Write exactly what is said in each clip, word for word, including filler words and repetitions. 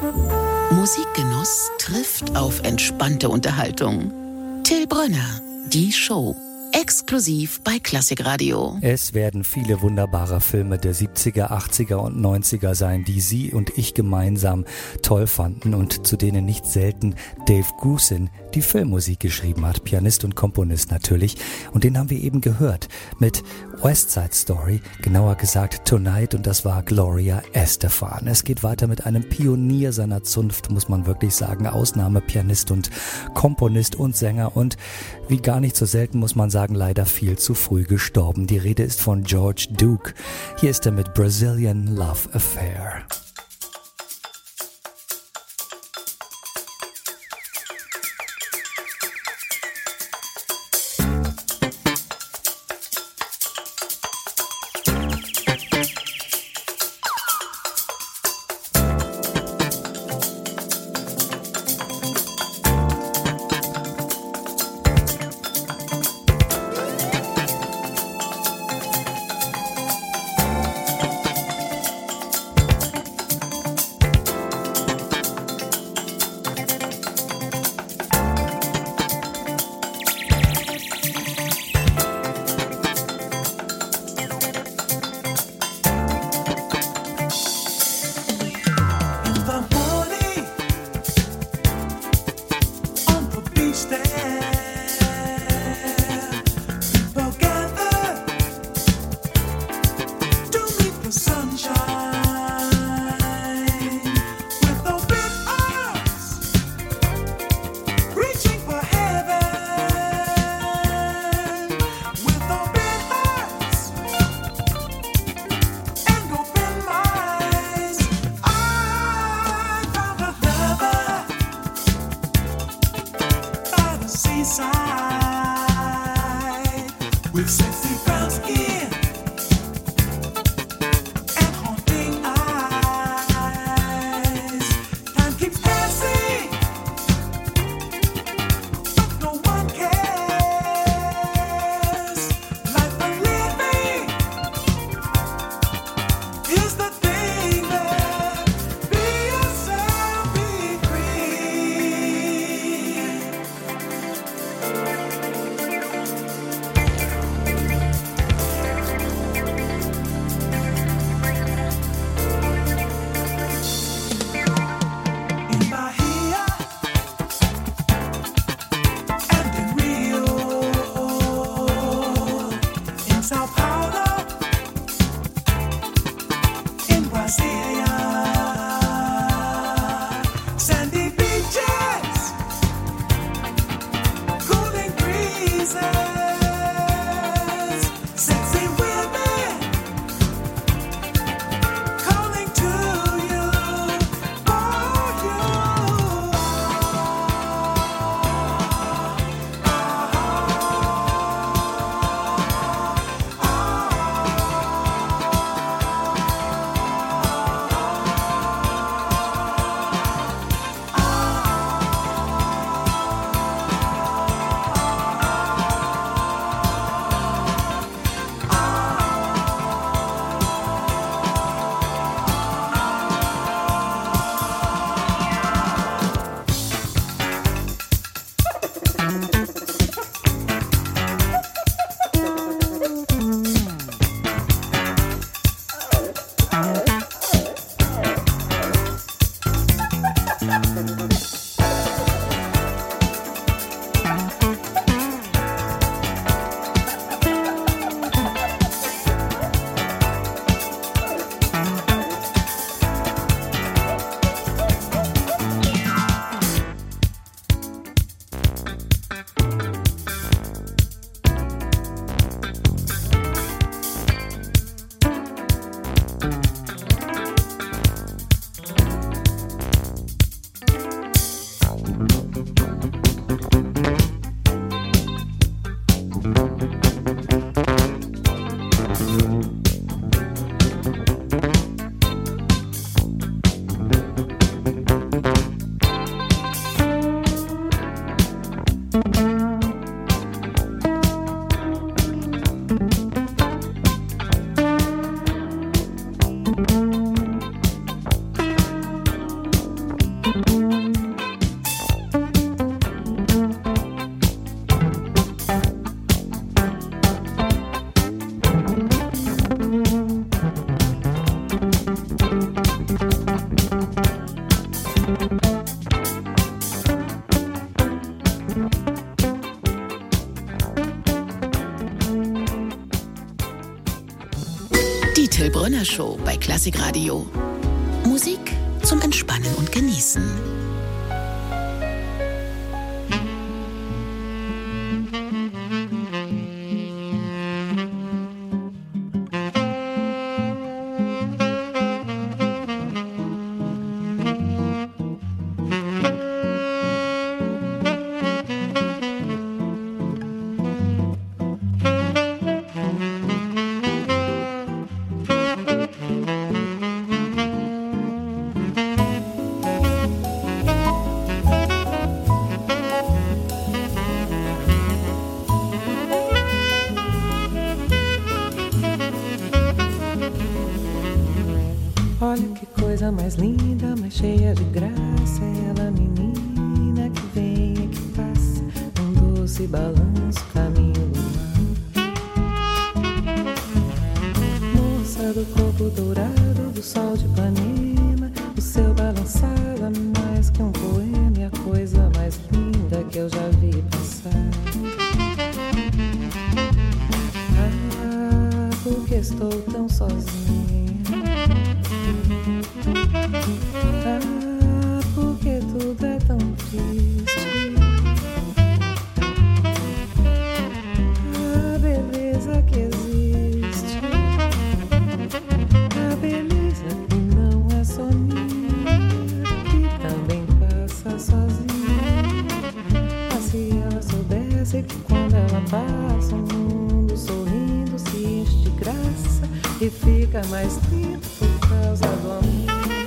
Musikgenuss trifft auf entspannte Unterhaltung. Till Brönner, die Show. Exklusiv bei Klassikradio. Es werden viele wunderbare Filme der siebziger, achtziger und neunziger sein, die Sie und ich gemeinsam toll fanden und zu denen nicht selten Dave Grusin die Filmmusik geschrieben hat. Pianist und Komponist natürlich. Und den haben wir eben gehört mit West Side Story, genauer gesagt Tonight, und das war Gloria Estefan. Es geht weiter mit einem Pionier seiner Zunft, muss man wirklich sagen. Ausnahmepianist und Komponist und Sänger und wie gar nicht so selten muss man sagen, leider viel zu früh gestorben. Die Rede ist von George Duke. Hier ist er mit Brazilian Love Affair. Die Till Brönner Show bei Klassikradio. Musik zum Entspannen und Genießen. Olha que coisa mais linda, mais cheia de graça. Ela, menina que vem e que passa, um doce balanço, caminho do mar. Moça do corpo dourado, do sol de Ipanema, o seu balançar é mais que um poema, e a coisa mais linda que eu já vi passar. Ah, porque estou tão sozinha. Ah, porque tudo é tão triste. A beleza que existe, a beleza que não é só minha, que também passa sozinha. Mas se ela soubesse que quando ela passa, o mundo sorrindo se enche de graça e fica mais lindo por causa do amor.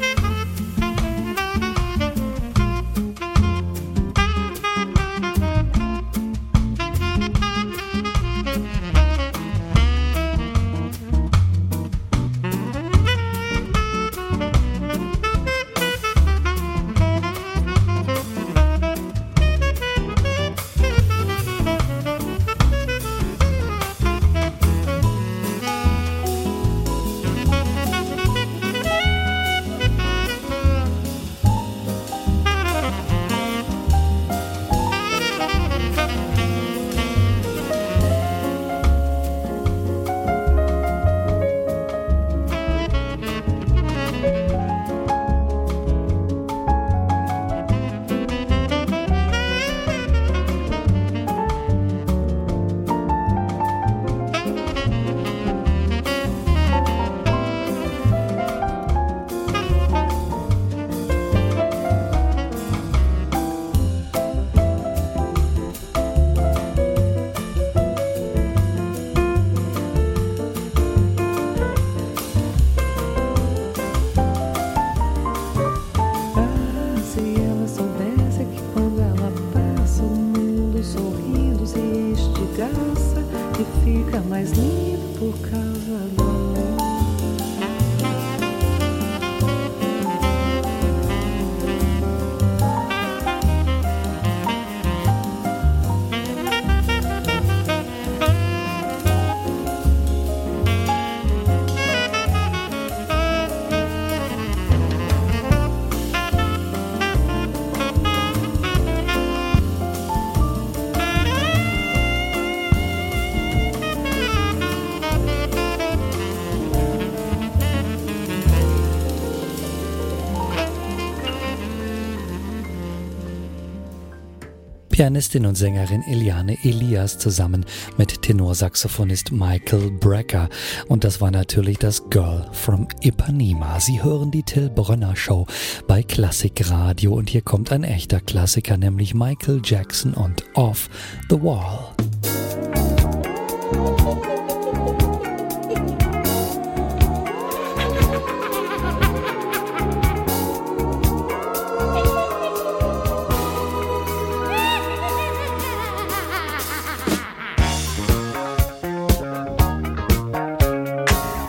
Pianistin und Sängerin Eliane Elias zusammen mit Tenorsaxophonist Michael Brecker. Und das war natürlich das Girl from Ipanema. Sie hören die Till Brönner Show bei Klassikradio und hier kommt ein echter Klassiker, nämlich Michael Jackson und Off the Wall.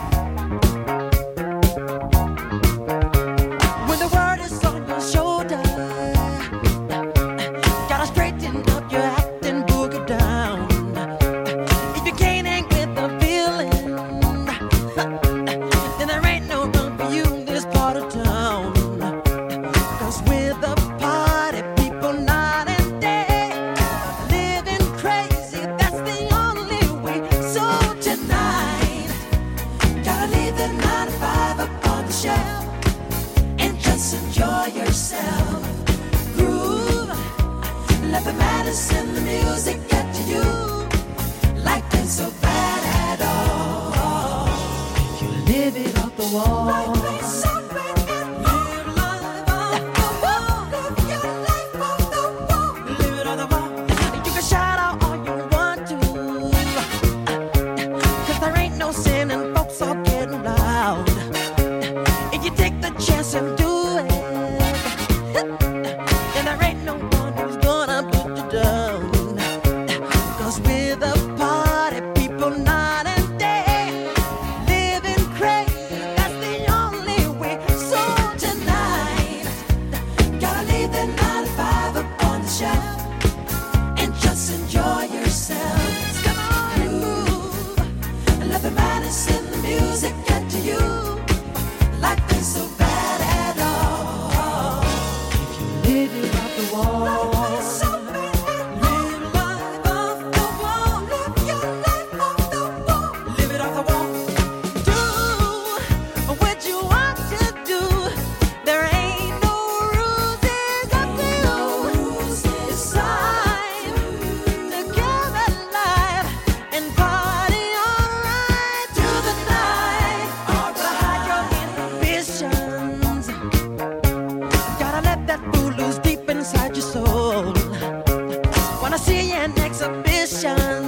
When the world is on your shoulders, just enjoy yourself. Groove, let the madness and the music get to you. Life ain't so bad at all. If you live it off the wall. Life ain't so bad at all. Live life off the wall. Live your life off the wall. Live it off the wall. You can shout out all you want to, 'cause there ain't no sin and folks all getting loud. If you take the chance and do it, and there ain't no one who's gonna put you down. 'Cause with a party, people night and day, living crazy, that's the only way. So tonight, gotta leave the nine to five up on the shelf and just enjoy yourself. Come on and move, and let the madness and the music get to you. Life ain't so bad at all. If you live it off the wall. Life ain't so bad at all. Live life off the wall. Live your life off the wall. Live it off the wall. Do what you want to do. There ain't no rules, it's up to you. It's time to give it life and party alright to the night. Behind your inhibitions, gotta let that fool loose deep inside your soul. Wanna see an exhibition?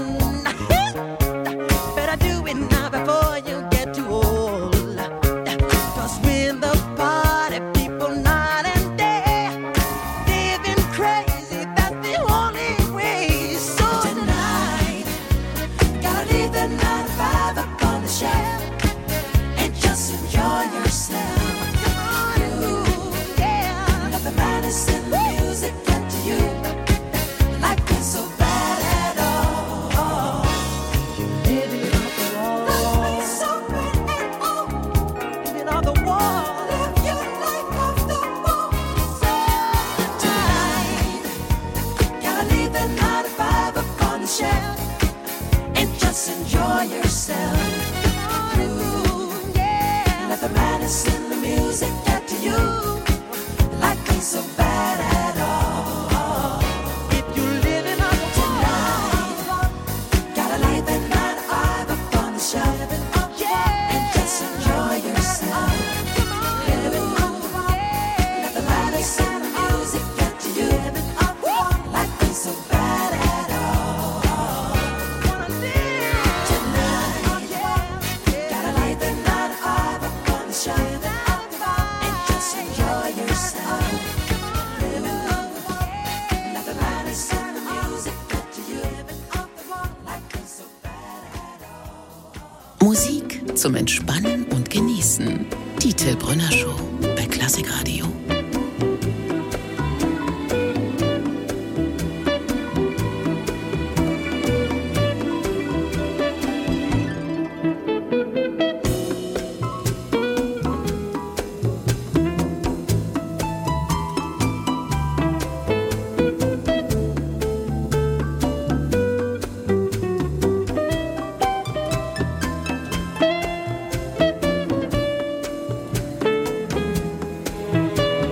Better do it now before you get too old. 'Cause with the party, people night and day, living crazy, that's the only way. So tonight, gotta leave the nine to five up on the shelf and just enjoy yourself. Come on and move, yeah. Let the madness and the music get to you. Life ain't so bad at all. You live it off the wall. Life ain't so bad at all. Live it off the wall. Live your life off the wall. So tonight, gotta leave the nine to five up on the shelf and just enjoy yourself. Come on and move, yeah. Let the madness and the music get to you. Life ain't so bad at all. If you're living on tonight, gotta leave the nine to five up on the shelf and just enjoy yourself. Live it off the wall. Let the madness and the music get to you. Life ain't so bad at all. Tonight, gotta leave the nine to five up on the shelf and just enjoy yourself. Live it off the wall. Let the madness and the music get to you. Life ain't so bad at all. Musik zum Entspannen und Genießen. Die Till Brünner Show bei Klassikradio. Tonight,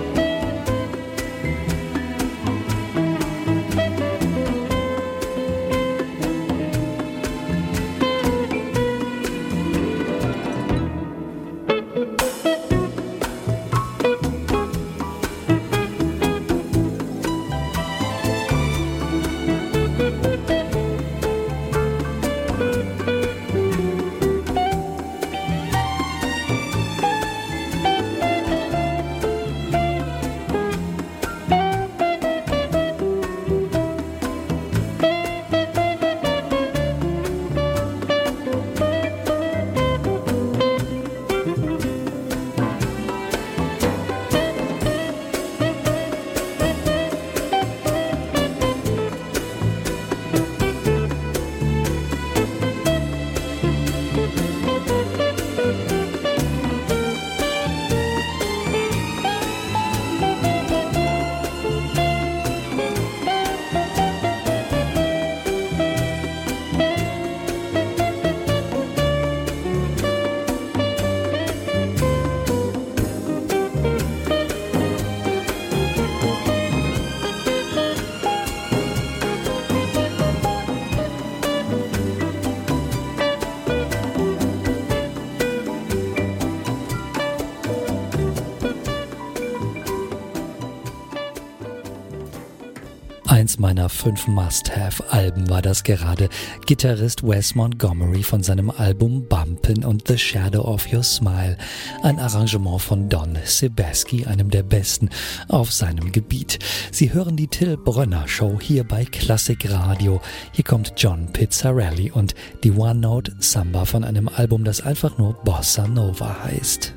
Eins meiner fünf Must-Have-Alben war das gerade. Gitarrist Wes Montgomery von seinem Album Bumpin' und The Shadow of Your Smile. Ein Arrangement von Don Sebesky, einem der besten auf seinem Gebiet. Sie hören die Till Brönner Show hier bei Klassik Radio. Hier kommt John Pizzarelli und die One-Note Samba von einem Album, das einfach nur Bossa Nova heißt.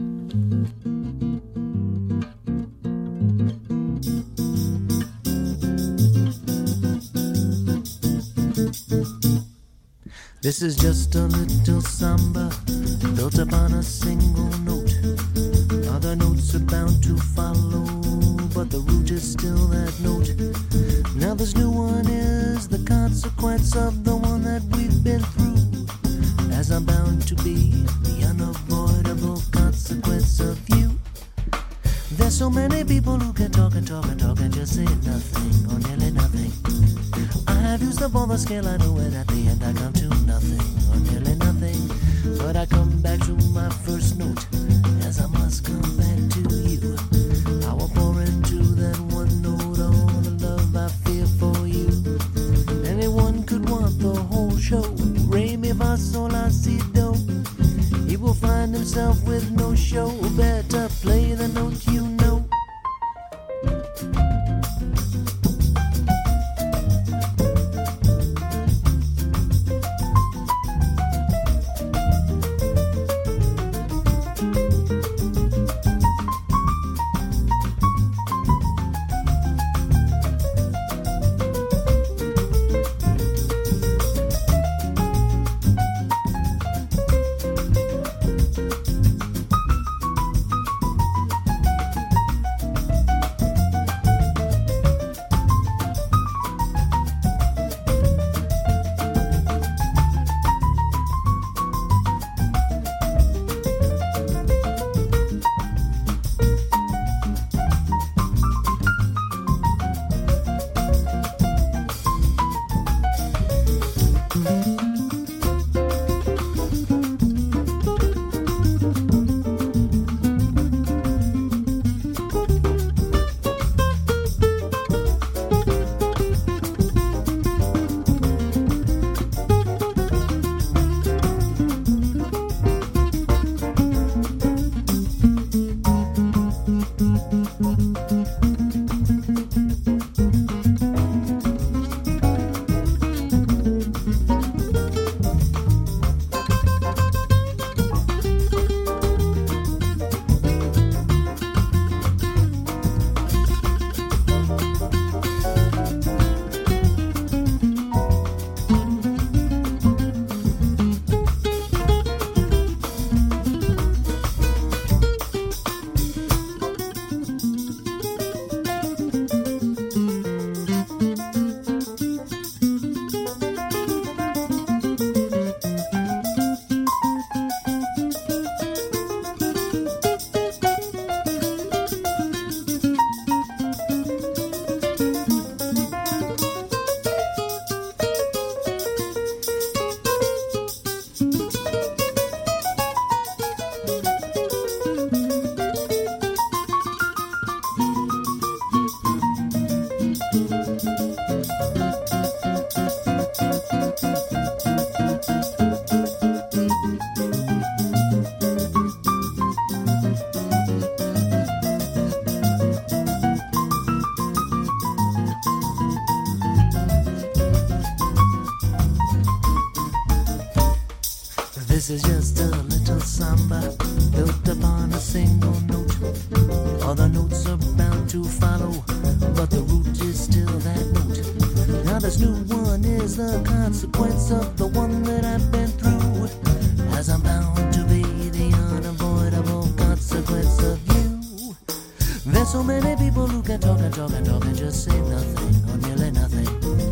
This is just a little samba built upon a single note. Other notes are bound to follow, but the root is still that note. Now this new one is the consequence of the one that we've been through, as I'm bound to be the unavoidable consequence of you. There's so many people who can talk and talk and talk and just say nothing or nearly nothing. I've used up all the scale I know, and at the end I come to nothing or nearly nothing. But I come back to my first note, as I must come back to you. I will pour into that one note all the love I feel for you. Anyone could want the whole show. Re mi fa sol la si do. He will find himself with no show. Better play the note you know. This is just a little samba built upon a single note. All the notes are bound to follow, but the root is still that note. Now this new one is the consequence of the one that I've been through, as I'm bound to be the unavoidable consequence of you. There's so many people who can talk and talk and talk and just say nothing or nearly nothing.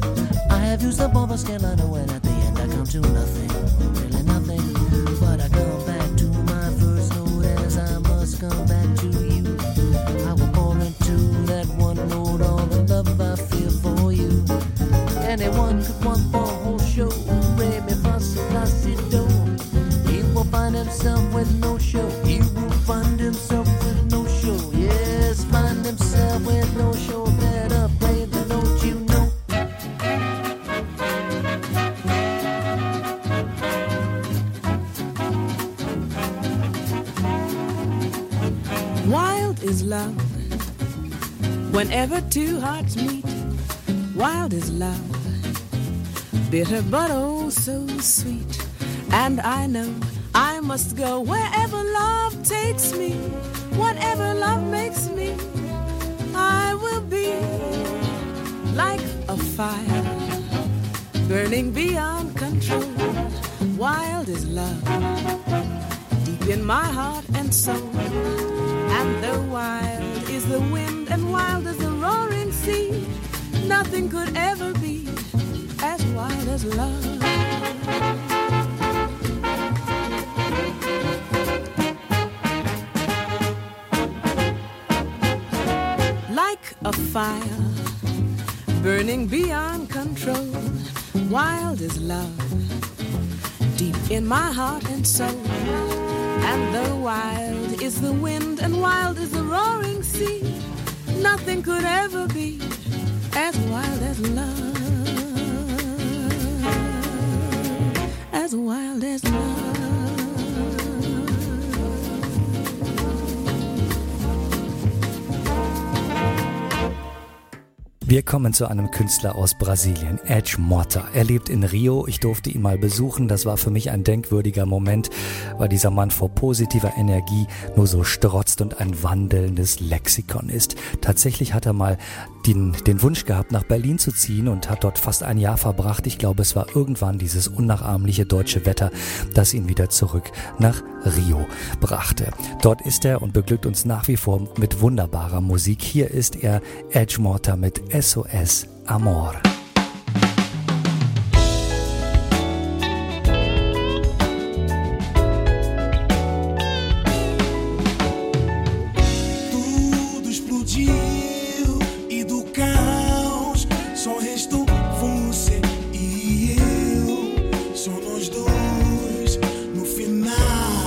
I have used up all the scale I know, and at the end I come to nothing or really nothing. But I come back to my first note, as I must come back to you. I will pour into that one note all the love I feel for you. Anyone could want the whole show. Re mi fa sol la si do. He will find himself with no show. He will find himself with no show. Yes, find himself with no show. Better play the note you Whenever two hearts meet, wild is love, bitter but oh so sweet. And I know I must go wherever love takes me, whatever love makes me, I will be like a fire, burning beyond control. Wild is love, deep in my heart and soul. And though wild is the wind and wild is the roaring sea, nothing could ever be as wild as love. Like a fire, burning beyond control. Wild is love, deep in my heart and soul. And though wild is the wind and wild is the roaring sea, nothing could ever be as wild as love, as wild as love. Wir kommen zu einem Künstler aus Brasilien, Edge Mota. Er lebt in Rio, ich durfte ihn mal besuchen, das war für mich ein denkwürdiger Moment, weil dieser Mann vor positiver Energie nur so strotzt und ein wandelndes Lexikon ist. Tatsächlich hat er mal den, den Wunsch gehabt, nach Berlin zu ziehen und hat dort fast ein Jahr verbracht. Ich glaube, es war irgendwann dieses unnachahmliche deutsche Wetter, das ihn wieder zurück nach Rio brachte. Dort ist er und beglückt uns nach wie vor mit wunderbarer Musik. Hier ist er, Edge Mota mit S O S Amor. Tudo explodiu e do caos só restou você e eu, só nós dois no final.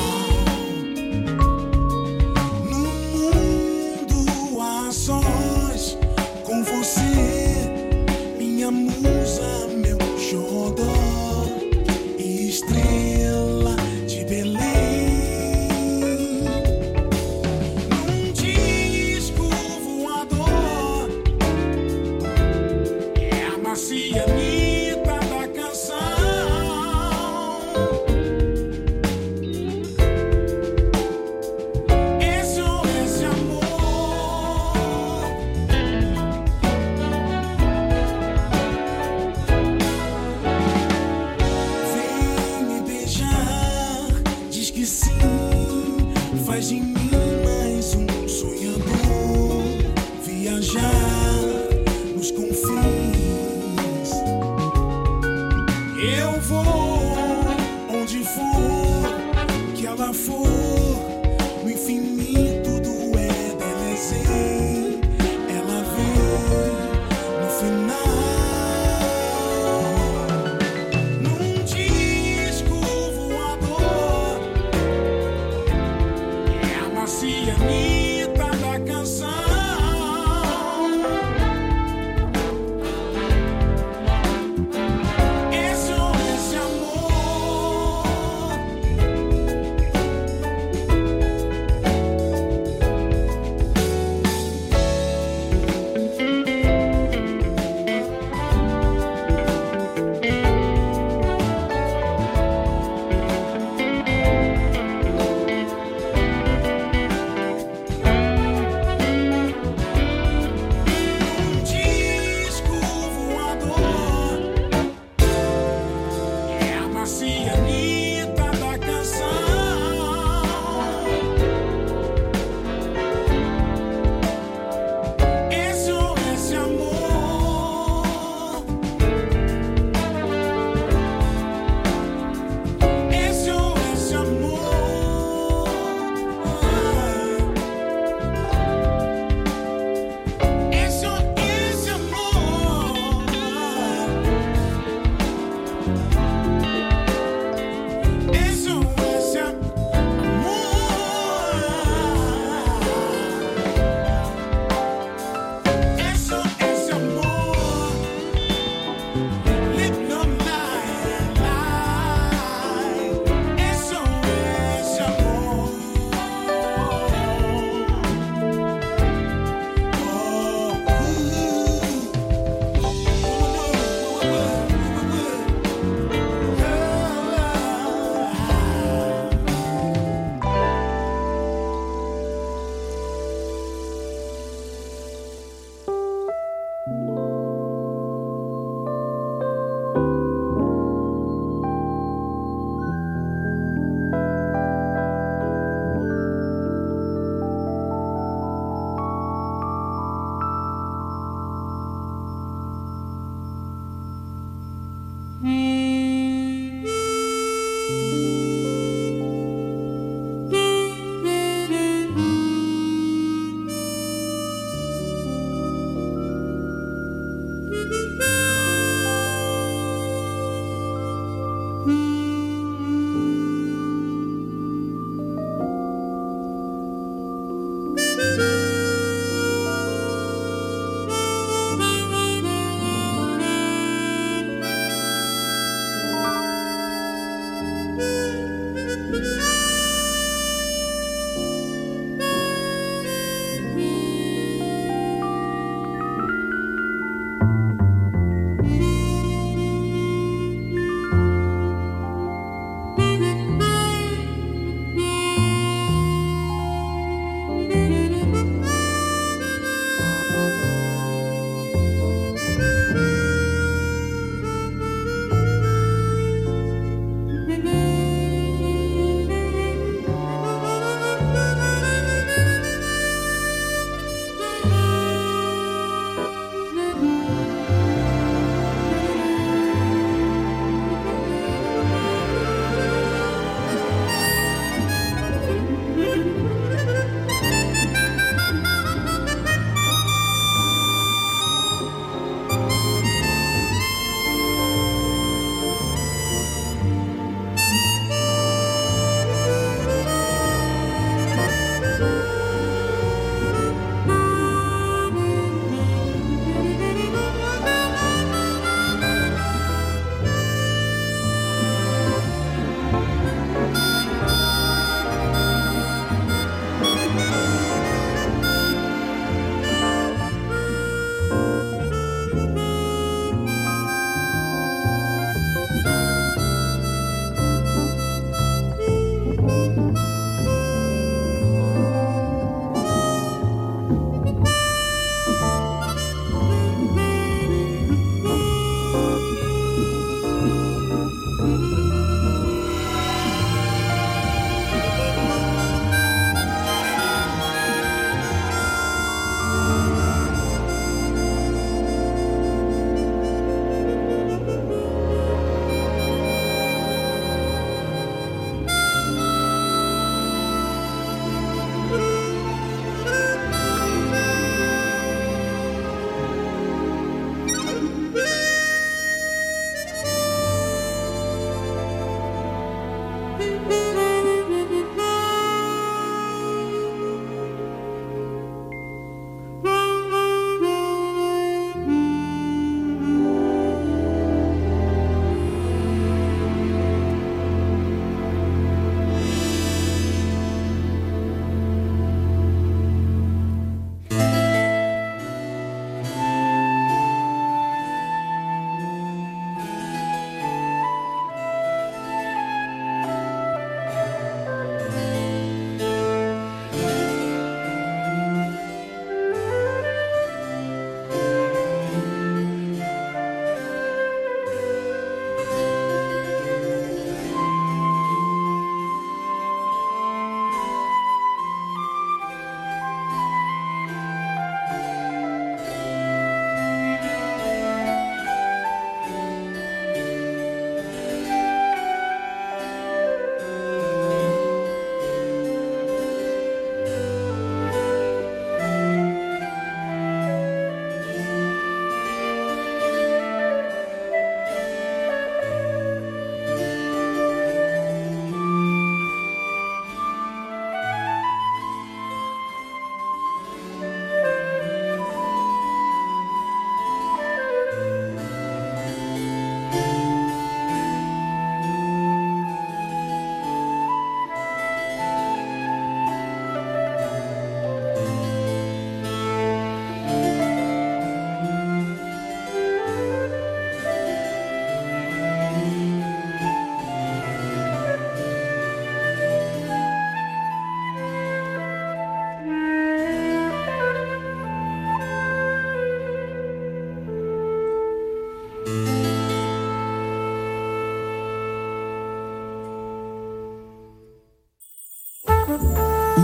No mundo a sós, com você, minha musa, meu xodó, estrela de Belém. Num disco voador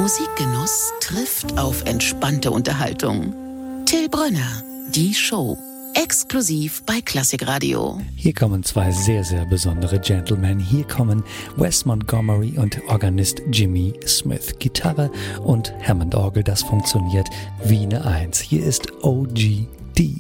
Musikgenuss trifft auf entspannte Unterhaltung. Till Brönner, die Show. Exklusiv bei Klassikradio. Hier kommen zwei sehr, sehr besondere Gentlemen. Hier kommen Wes Montgomery und Organist Jimmy Smith. Gitarre und Hammond-Orgel, das funktioniert wie eine Eins. Hier ist O G D.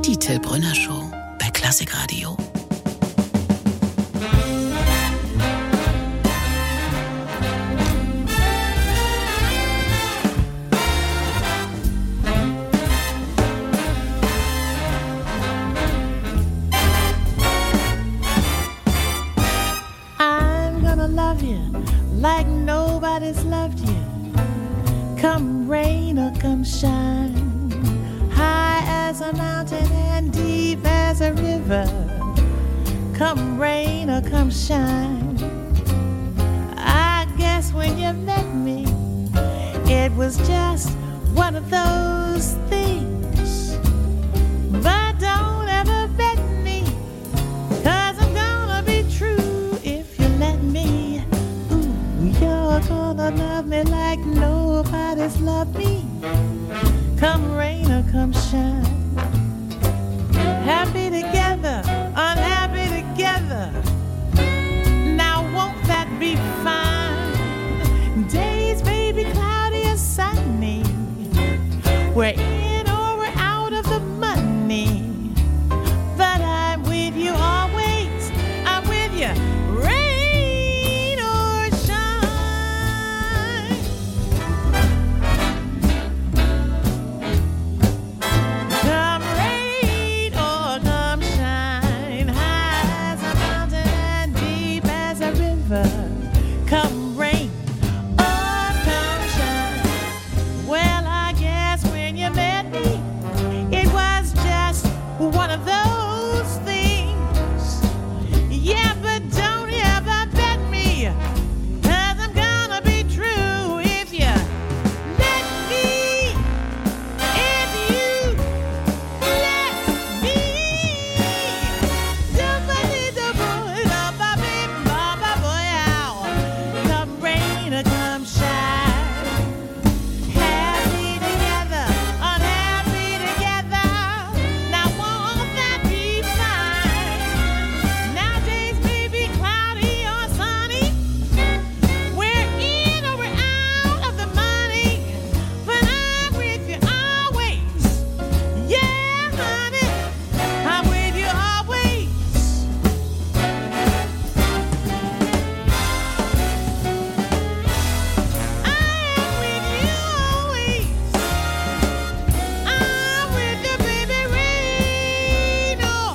Die Till Brönner Show bei Klassikradio. Like nobody's loved you. Come rain or come shine, high as a mountain and deep as a river. Come rain or come shine. I guess when you met me, it was just one of those things. But don't ever bet me, 'cause I'm gonna be true if you let me. You're gonna love me like nobody's loved me. Come rain or come shine. Happy together, unhappy together. Now won't that be fine? Days may be cloudy or sunny. We're in or we're out of the money. But I'm with you always. I'm with you. Rain or shine. Come rain or come shine. High as a mountain and deep as a river. Come rain or come shine. Well, I guess when you met me, it was just one of those things. Yeah, but don't ever bet me, 'cause I'm gonna be true if you let me. If you let me. Come rain or come shine. Happy together, unhappy together. Now won't that be fine? Nowadays may be cloudy or sunny. We're in or we're out of the money. But I'm with you always. Yeah, honey, I'm with you always. I am with you always. I'm with you, baby, rain or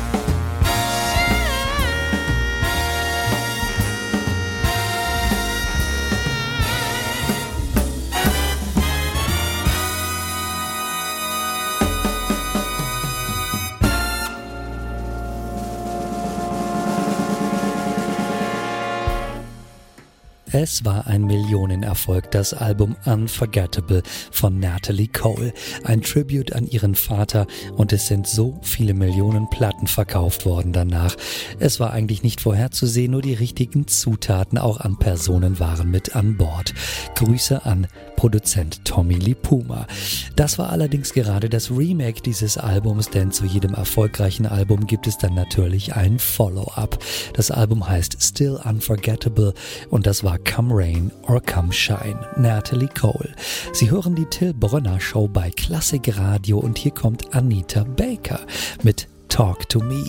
Es war ein Millionenerfolg, das Album Unforgettable von Natalie Cole. Ein Tribute an ihren Vater, und es sind so viele Millionen Platten verkauft worden danach. Es war eigentlich nicht vorherzusehen, nur die richtigen Zutaten auch an Personen waren mit an Bord. Grüße an Produzent Tommy Lipuma. Das war allerdings gerade das Remake dieses Albums, denn zu jedem erfolgreichen Album gibt es dann natürlich ein Follow-up. Das Album heißt Still Unforgettable und das war Come Rain or Come Shine, Natalie Cole. Sie hören die Till Brönner Show bei Klassikradio und hier kommt Anita Baker mit Talk to Me.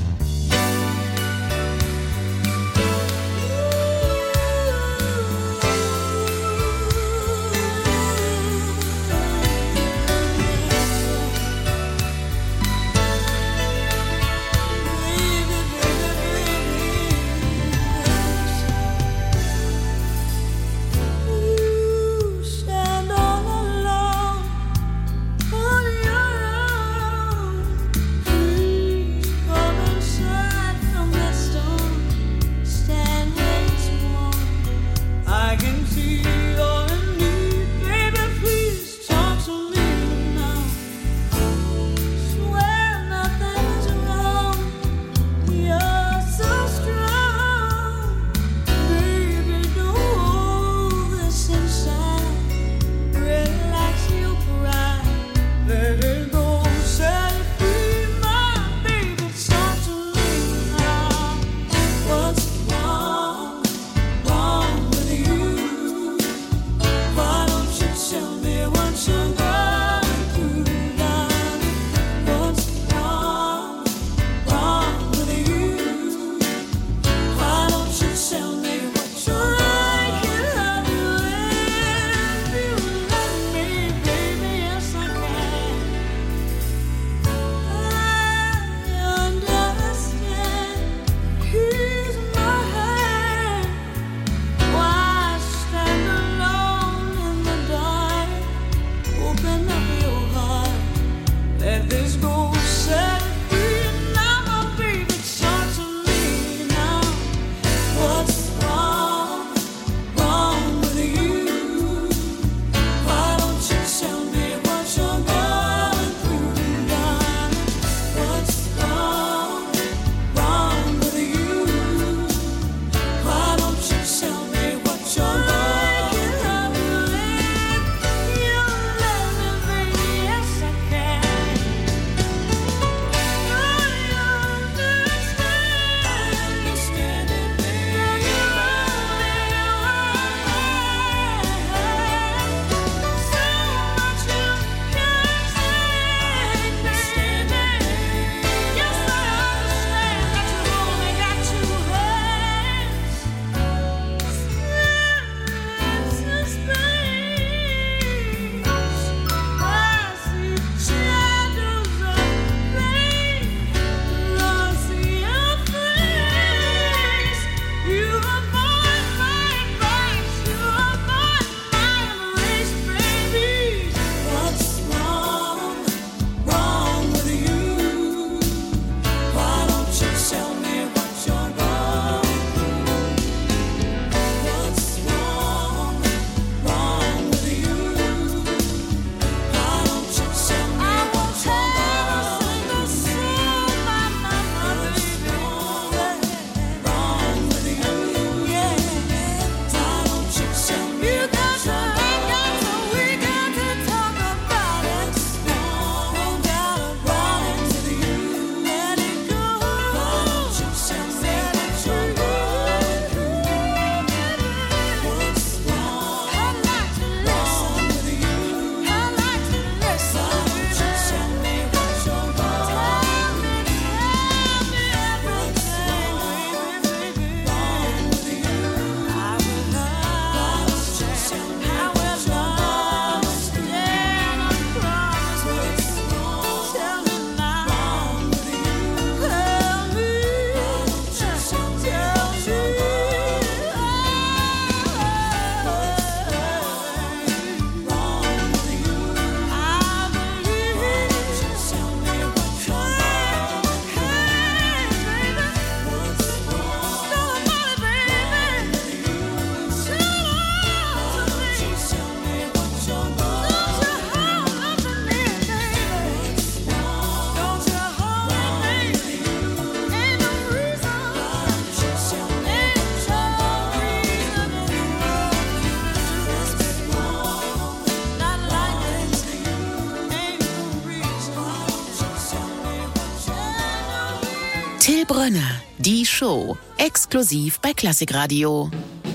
Stand all alone on your own. Please come Till Brönner, die Show, exklusiv bei Klassikradio.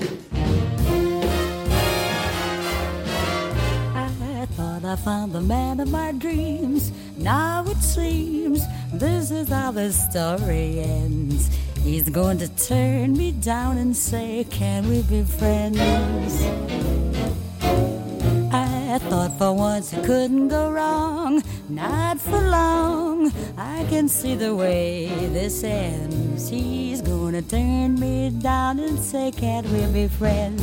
I thought I found the man of my dreams. Now it seems this is how the story ends. He's going to turn me down and say, can we be friends? I thought for once it couldn't go wrong, not for long. I can see the way this ends. He's gonna turn me down and say, can't we be friends?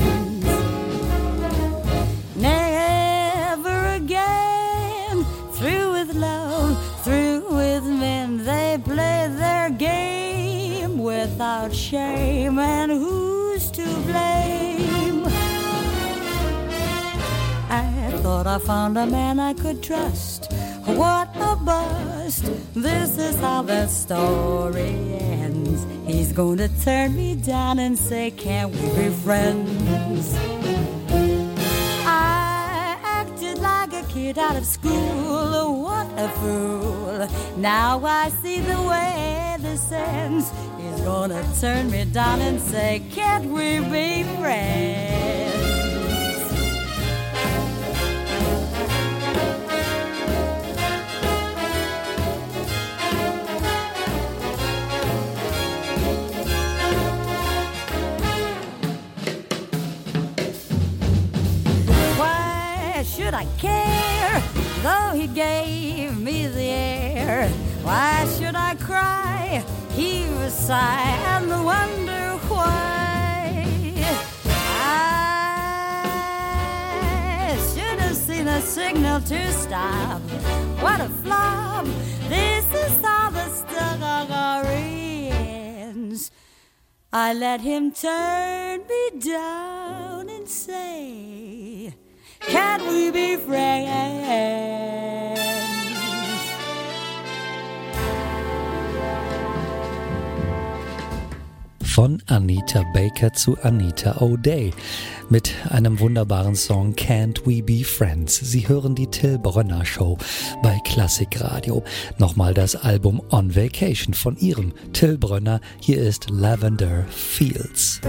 Never again, through with love, through with men. They play their game without shame, and who's to blame? I thought I found a man I could trust. What a bust. This is how the story ends. He's going to turn me down and say, can't we be friends? I acted like a kid out of school. What a fool. Now I see the way this ends. He's going to turn me down and say, can't we be friends? Should I care, though he gave me the air? Why should I cry, heave a sigh, and wonder why? I should have seen a signal to stop. What a flop. This is how the story ends. I let him turn me down and say, can't we be friends? Von Anita Baker zu Anita O'Day mit einem wunderbaren Song Can't We Be Friends. Sie hören die Till Brönner Show bei Klassikradio. Nochmal das Album On Vacation von ihrem Till Brönner. Hier ist Lavender Fields.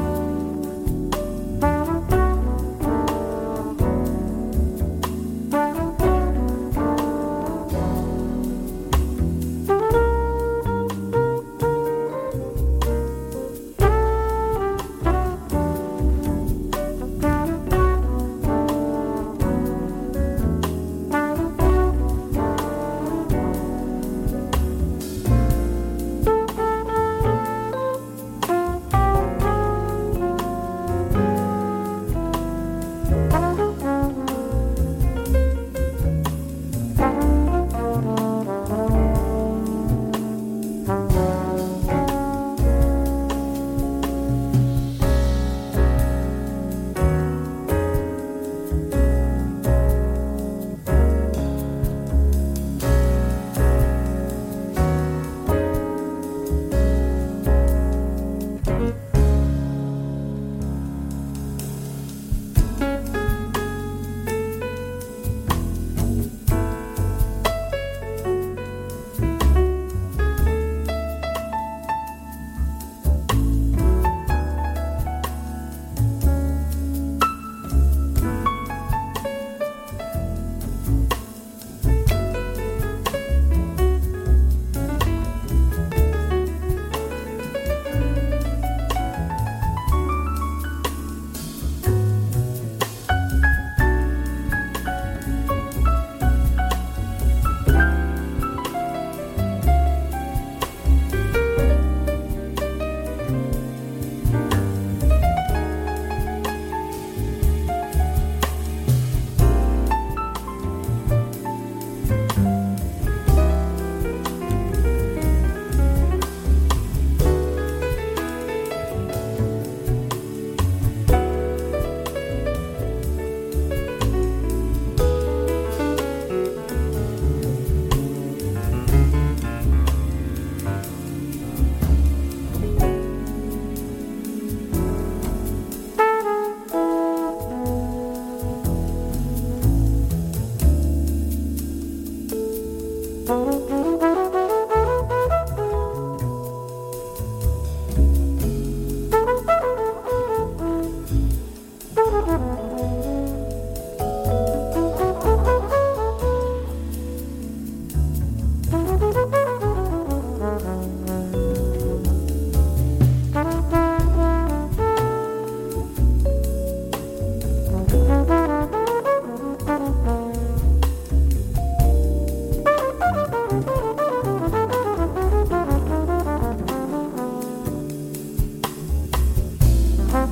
Bye.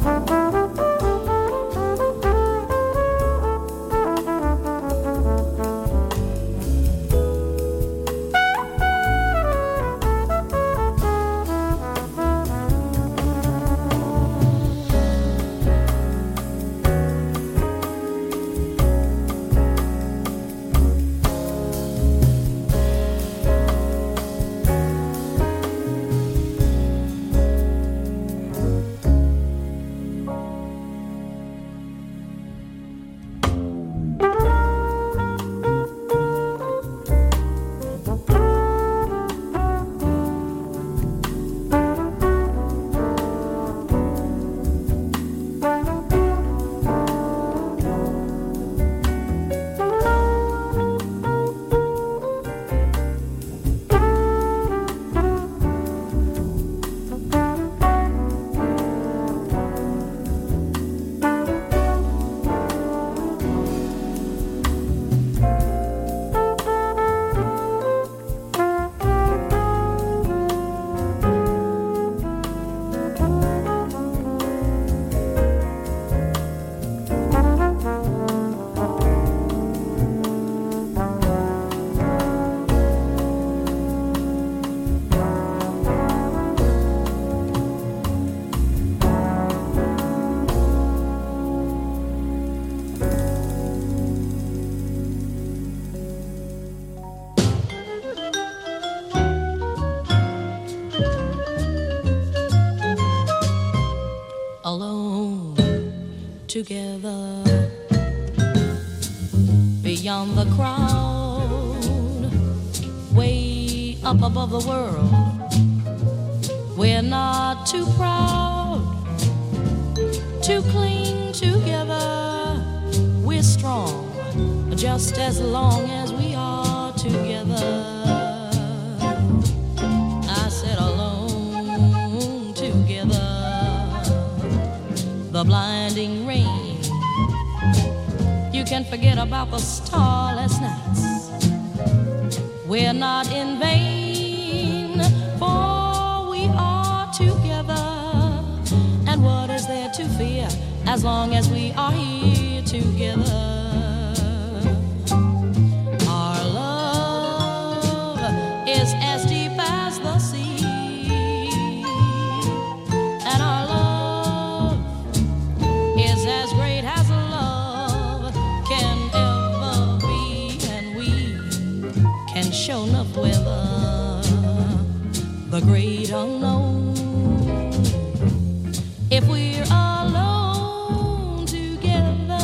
Together beyond the crowd, way up above the world, we're not too proud to cling together. We're strong just as long as we are together. I said alone together. The blinding rain, you can forget about the starless nights. We're not in vain, for we are together. And what is there to fear as long as we are here together? Our love is as deep as the sea, and our love is as great as love can ever be, and we can show enough weather the great unknown. If we're alone together,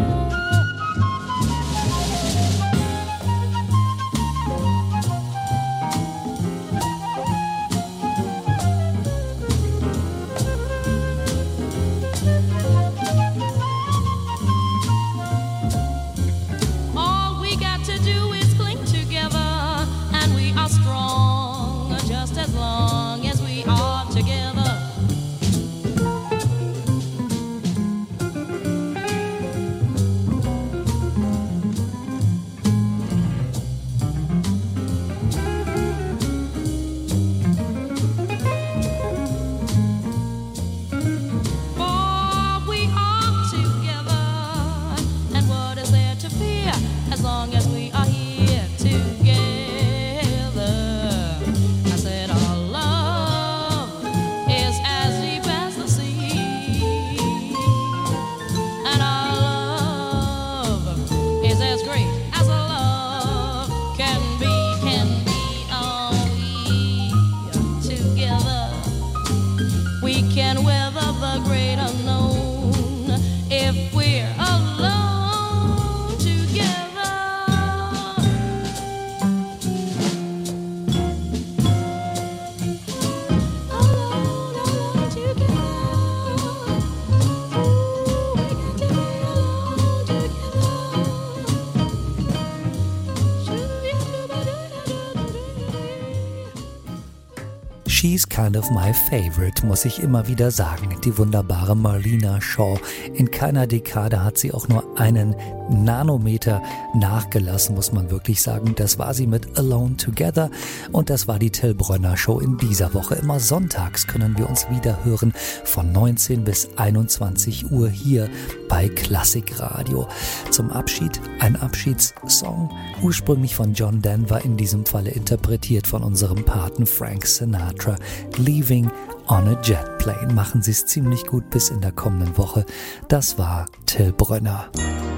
all we got to do is cling together, and we are strong just as long as we are together. She's kind of my favorite, muss ich immer wieder sagen. Die wunderbare Marlena Shaw. In keiner Dekade hat sie auch nur einen Nanometer nachgelassen, muss man wirklich sagen. Das war sie mit Alone Together und das war die Till Brönner Show in dieser Woche. Immer sonntags können wir uns wieder hören von neunzehn bis einundzwanzig Uhr hier bei Klassikradio. Zum Abschied ein Abschiedssong, ursprünglich von John Denver, in diesem Falle interpretiert von unserem Paten Frank Sinatra. Leaving on a Jet Plane. Machen Sie es ziemlich gut bis in der kommenden Woche. Das war Till Brönner.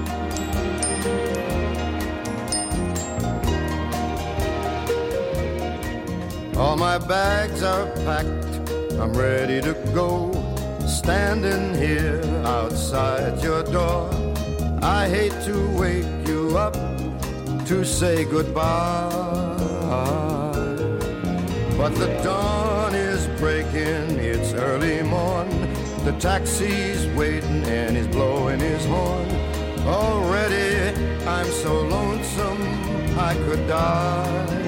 All my bags are packed, I'm ready to go. Standing here outside your door, I hate to wake you up to say goodbye, but the dawn is breaking, it's early morn. The taxi's waiting and he's blowing his horn. Already I'm so lonesome I could die.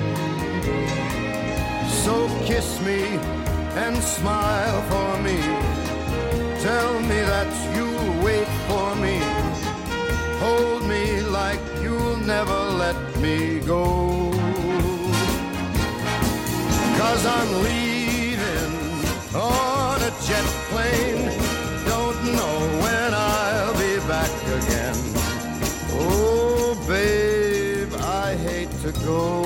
So kiss me and smile for me. Tell me that you'll wait for me. Hold me like you'll never let me go. 'Cause I'm leaving on a jet plane. Don't know when I'll be back again. Oh, babe, I hate to go.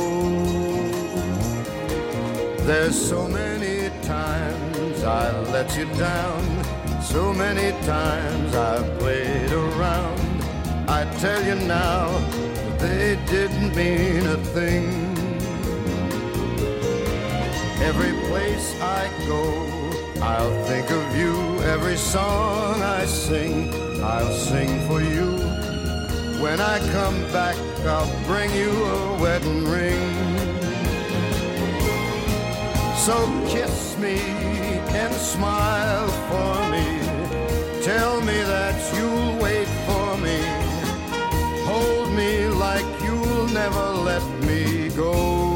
There's so many times I let you down, so many times I've played around. I tell you now, they didn't mean a thing. Every place I go, I'll think of you. Every song I sing, I'll sing for you. When I come back, I'll bring you a wedding ring. So kiss me and smile for me. Tell me that you'll wait for me. Hold me like you'll never let me go.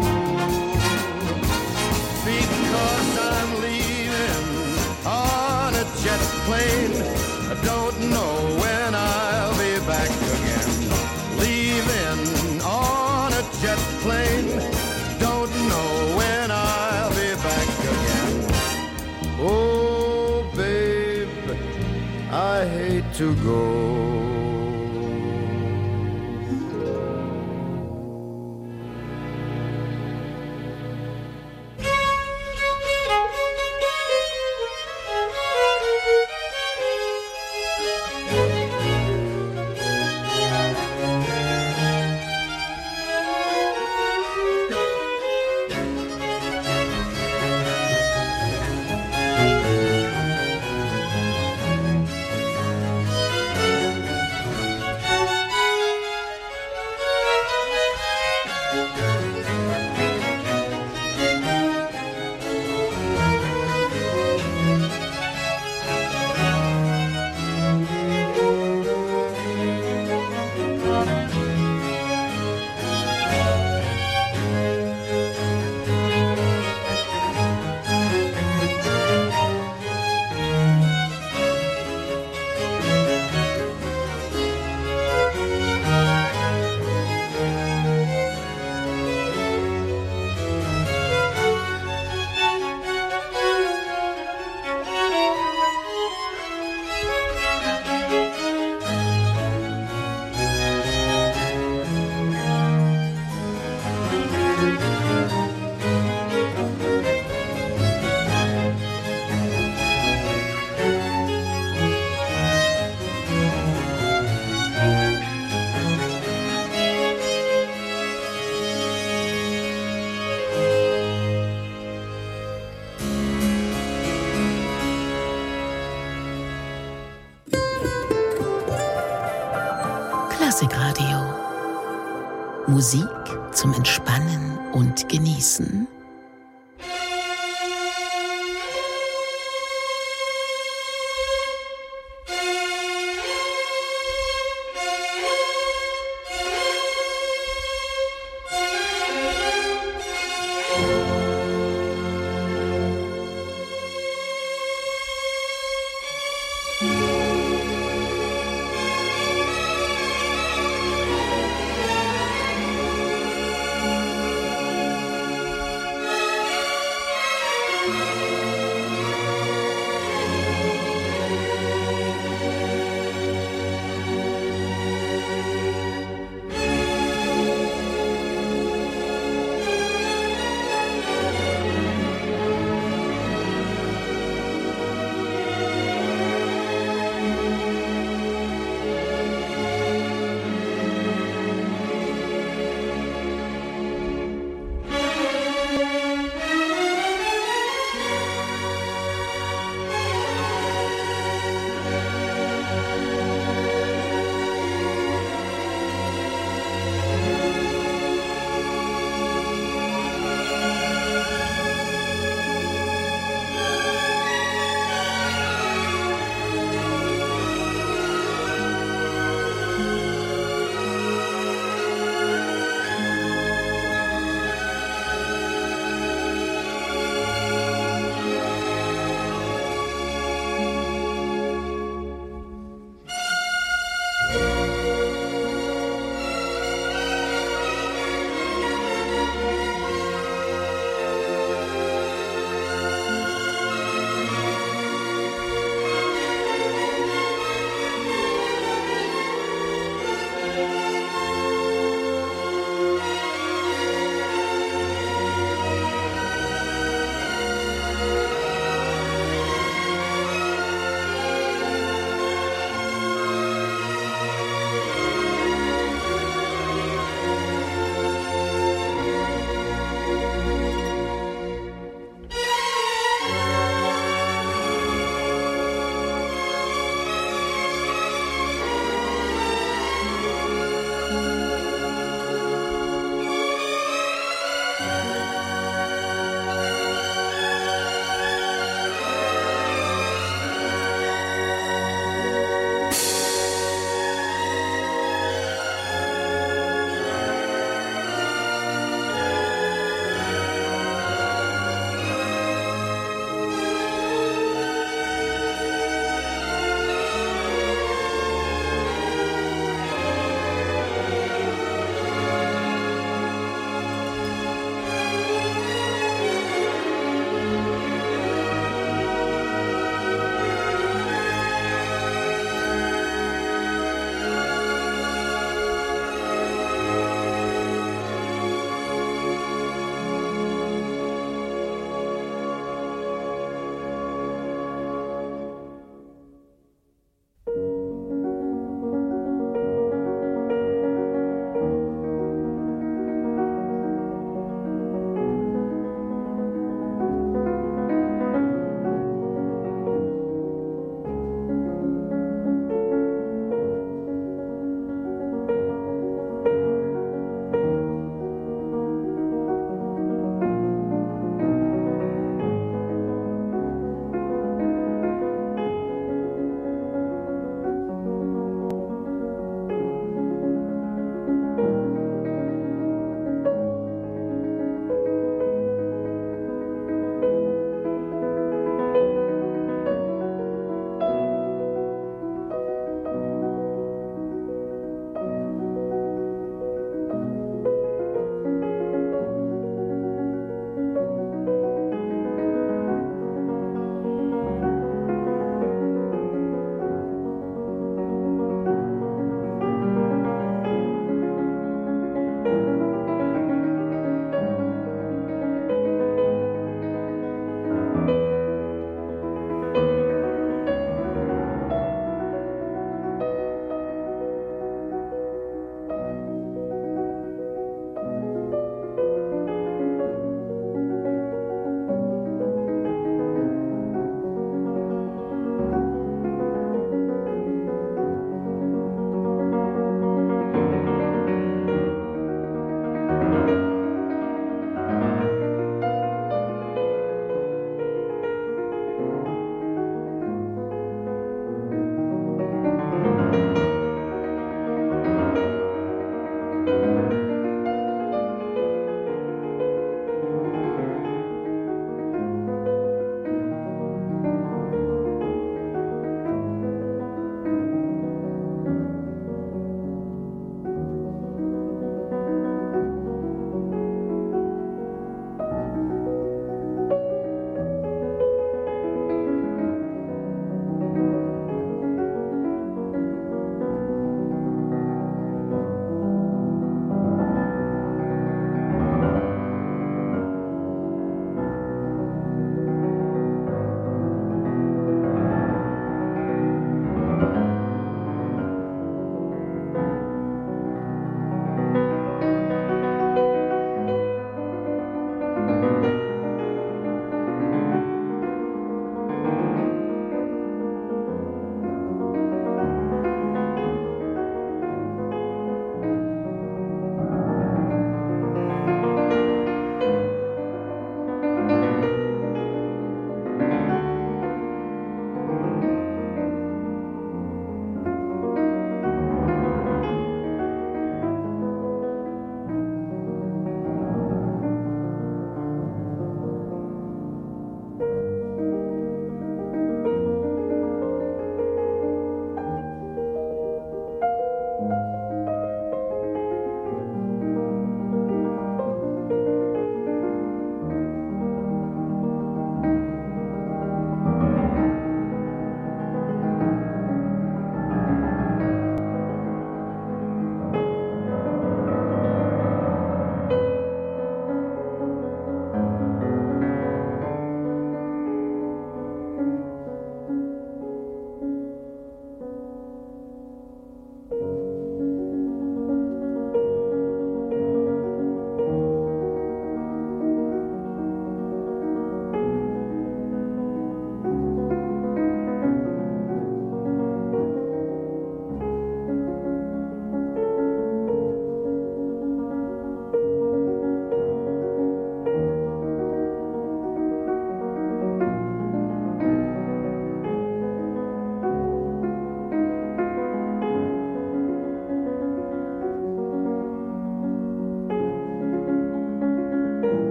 Because I'm leaving on a jet plane. I don't know when I'll be back again. Leaving on a jet plane. Don't know when I'll be back again. Oh, babe, I hate to go. Klassikradio. Musik zum Entspannen und Genießen.